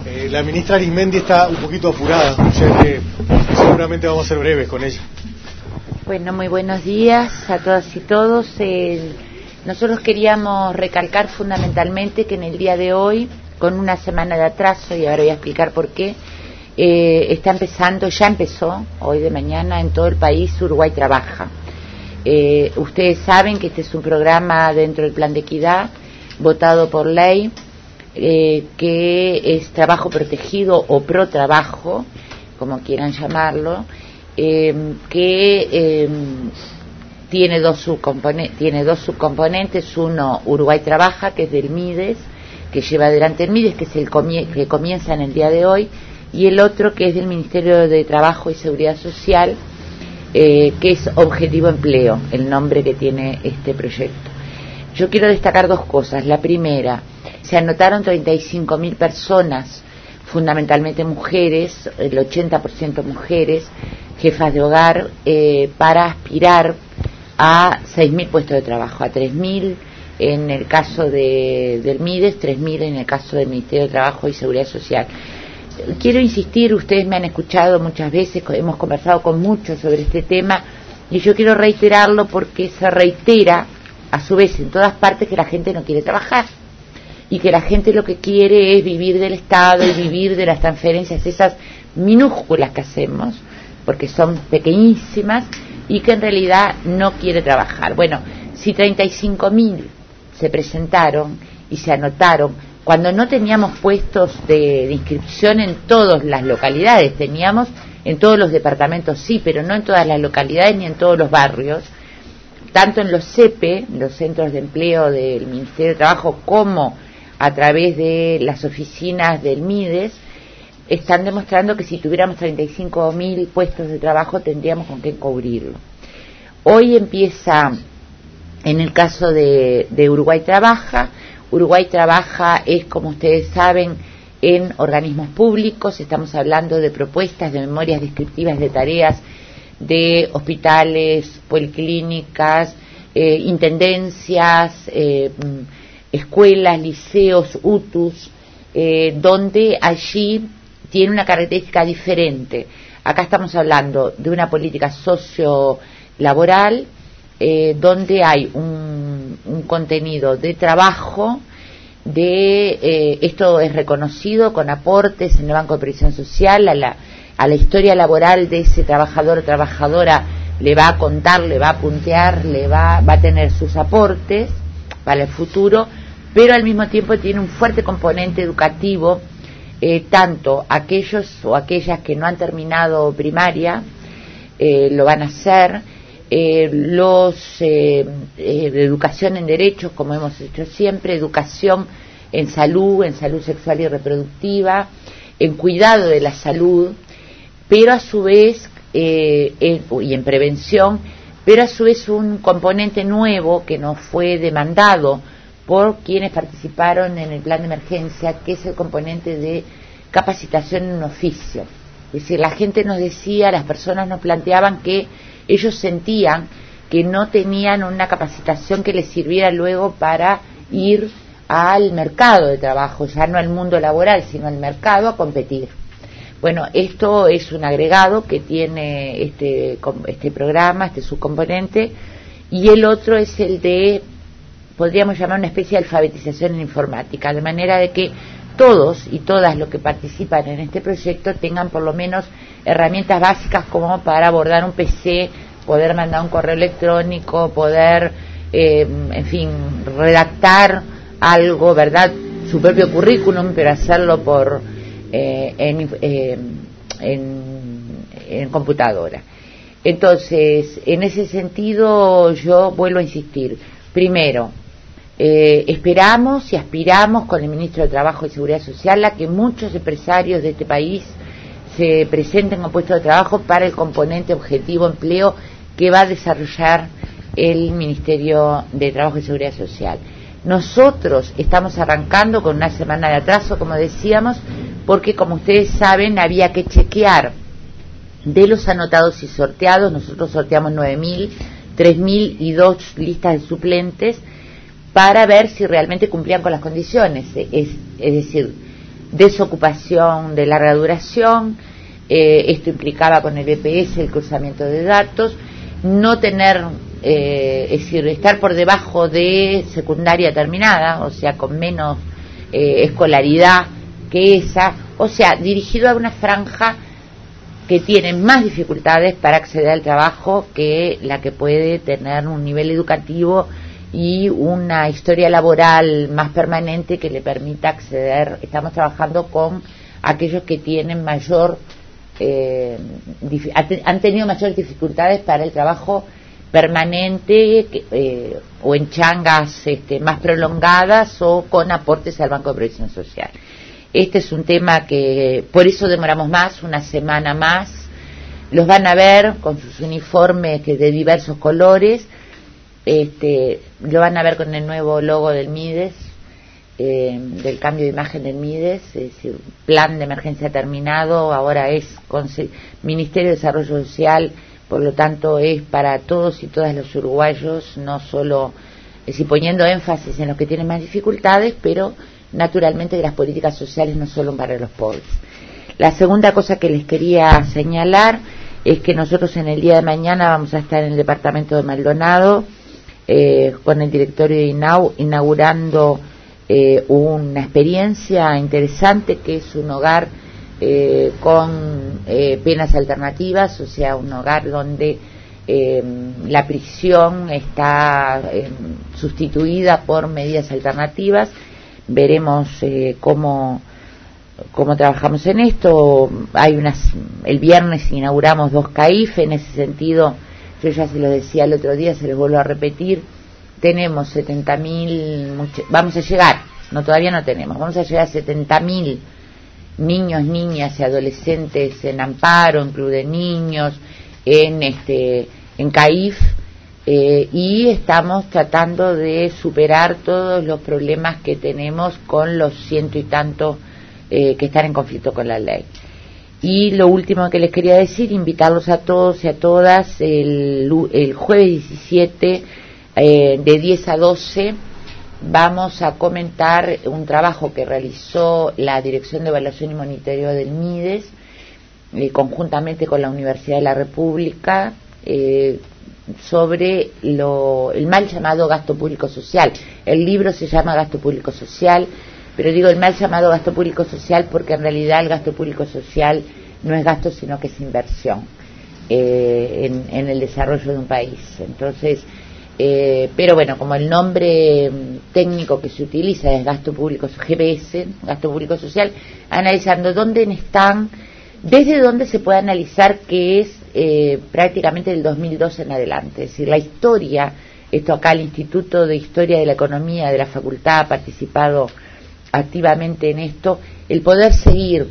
La ministra Arismendi está un poquito apurada, o sea que seguramente vamos a ser breves con ella. Bueno, muy buenos días a todas y todos. Nosotros queríamos recalcar fundamentalmente que en el día de hoy, con una semana de atraso, y ahora voy a explicar por qué, ya empezó, hoy de mañana, en todo el país Uruguay Trabaja. Ustedes saben que este es un programa dentro del Plan de Equidad, votado por ley, que es trabajo protegido o pro trabajo, como quieran llamarlo, que tiene dos subcomponentes. Uno, Uruguay Trabaja, que es del MIDES, que lleva adelante el MIDES, que es que comienza en el día de hoy, y el otro, que es del Ministerio de Trabajo y Seguridad Social, que es Objetivo Empleo, el nombre que tiene este proyecto. Yo quiero destacar dos cosas. La primera, se anotaron 35.000 personas, fundamentalmente mujeres, el 80% mujeres, jefas de hogar, para aspirar a 6.000 puestos de trabajo, a 3.000 en el caso del MIDES, 3.000 en el caso del Ministerio de Trabajo y Seguridad Social. Quiero insistir, ustedes me han escuchado muchas veces, hemos conversado con muchos sobre este tema, y yo quiero reiterarlo porque se reitera a su vez en todas partes que la gente no quiere trabajar, y que la gente lo que quiere es vivir del Estado y vivir de las transferencias esas minúsculas que hacemos, porque son pequeñísimas, y que en realidad no quiere trabajar. Bueno, si 35.000 se presentaron y se anotaron, cuando no teníamos puestos de inscripción en todas las localidades, teníamos en todos los departamentos sí, pero no en todas las localidades ni en todos los barrios, tanto en los CEPE, los centros de empleo del Ministerio de Trabajo, como a través de las oficinas del MIDES, están demostrando que si tuviéramos 35.000 puestos de trabajo tendríamos con qué cubrirlo. Hoy empieza, en el caso de Uruguay Trabaja. Uruguay Trabaja es, como ustedes saben, en organismos públicos. Estamos hablando de propuestas de memorias descriptivas de tareas de hospitales, policlínicas, intendencias, escuelas, liceos, UTUS, donde allí tiene una característica diferente. Acá estamos hablando de una política sociolaboral, donde hay un contenido de trabajo, esto es reconocido con aportes en el Banco de Previsión Social, a la historia laboral de ese trabajador o trabajadora le va a contar, le va a puntear, va a tener sus aportes para el futuro, pero al mismo tiempo tiene un fuerte componente educativo, tanto aquellos o aquellas que no han terminado primaria, lo van a hacer, de educación en derechos, como hemos hecho siempre, educación en salud sexual y reproductiva, en cuidado de la salud, pero a su vez, y en prevención, pero a su vez un componente nuevo que nos fue demandado por quienes participaron en el plan de emergencia, que es el componente de capacitación en un oficio. Es decir, la gente nos decía, las personas nos planteaban que ellos sentían que no tenían una capacitación que les sirviera luego para ir al mercado de trabajo, ya no al mundo laboral, sino al mercado a competir. Bueno, esto es un agregado que tiene este programa, este subcomponente, y el otro es el de, podríamos llamar una especie de alfabetización en informática, de manera de que todos y todas los que participan en este proyecto tengan por lo menos herramientas básicas como para abordar un PC, poder mandar un correo electrónico, poder, en fin, redactar algo, ¿verdad?, su propio currículum, pero hacerlo en computadora. Entonces, en ese sentido, yo vuelvo a insistir. Primero, esperamos y aspiramos con el Ministro de Trabajo y Seguridad Social a que muchos empresarios de este país se presenten con puestos de trabajo para el componente objetivo empleo que va a desarrollar el Ministerio de Trabajo y Seguridad Social. Nosotros estamos arrancando con una semana de atraso, como decíamos, porque, como ustedes saben, había que chequear de los anotados y sorteados. Nosotros sorteamos 9.000, 3.000 y 2 listas de suplentes para ver si realmente cumplían con las condiciones. Es decir, desocupación de larga duración. Esto implicaba con el EPS el cruzamiento de datos, no tener, es decir, estar por debajo de secundaria terminada, o sea, con menos escolaridad que esa, o sea, dirigido a una franja que tiene más dificultades para acceder al trabajo que la que puede tener un nivel educativo y una historia laboral más permanente que le permita acceder. Estamos trabajando con aquellos que tienen han tenido mayores dificultades para el trabajo permanente o en changas más prolongadas o con aportes al Banco de Previsión Social. Este es un tema que por eso demoramos más, una semana más. Los van a ver con sus uniformes de diversos colores. Lo van a ver con el nuevo logo del MIDES, del cambio de imagen del MIDES, es decir, plan de emergencia terminado, ahora es Ministerio de Desarrollo Social, por lo tanto es para todos y todas los uruguayos, no solo, es decir, poniendo énfasis en los que tienen más dificultades, pero naturalmente que las políticas sociales no solo para los pobres. La segunda cosa que les quería señalar es que nosotros en el día de mañana vamos a estar en el departamento de Maldonado con el directorio de INAU inaugurando una experiencia interesante que es un hogar con penas alternativas, o sea, un hogar donde la prisión está sustituida por medidas alternativas. Veremos cómo trabajamos en esto. El viernes inauguramos 2 CAIF, en ese sentido, yo ya se lo decía el otro día, se los vuelvo a repetir, tenemos 70.000, vamos a llegar, todavía no tenemos, vamos a llegar a 70.000 niños, niñas y adolescentes en amparo, en club de niños, en CAIF, y estamos tratando de superar todos los problemas que tenemos con los 100 y tantos que están en conflicto con la ley. Y lo último que les quería decir, invitarlos a todos y a todas el jueves 17 de 10 a 12 vamos a comentar un trabajo que realizó la Dirección de Evaluación y Monitoreo del MIDES conjuntamente con la Universidad de la República sobre el mal llamado gasto público social. El libro se llama Gasto Público Social, pero digo el mal llamado gasto público social porque en realidad el gasto público social no es gasto sino que es inversión en el desarrollo de un país. Entonces, pero bueno, como el nombre técnico que se utiliza es gasto público, GPS, gasto público social, analizando desde dónde se puede analizar que es prácticamente del 2002 en adelante, es decir, la historia. Esto acá el Instituto de Historia de la Economía de la Facultad ha participado activamente en esto, el poder seguir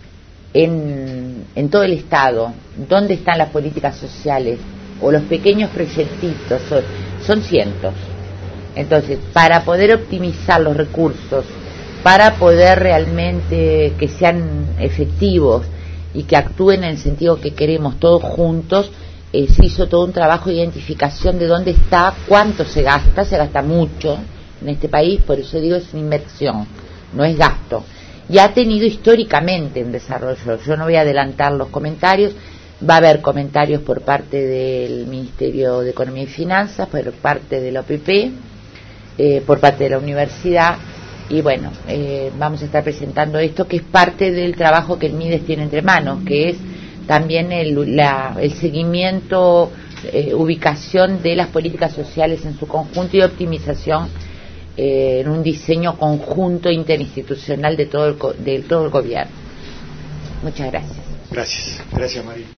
en todo el Estado dónde están las políticas sociales o los pequeños proyectitos, son cientos. Entonces, para poder optimizar los recursos, para poder realmente que sean efectivos y que actúen en el sentido que queremos todos juntos, se hizo todo un trabajo de identificación de dónde está, cuánto se gasta mucho en este país, por eso digo es una inversión, no es gasto. Y ha tenido históricamente un desarrollo. Yo no voy a adelantar los comentarios, va a haber comentarios por parte del Ministerio de Economía y Finanzas, por parte de la OPP, por parte de la universidad, y bueno, vamos a estar presentando esto que es parte del trabajo que el MIDES tiene entre manos, que es también el seguimiento, ubicación de las políticas sociales en su conjunto y optimización en un diseño conjunto interinstitucional de todo el gobierno. Muchas gracias. Gracias María.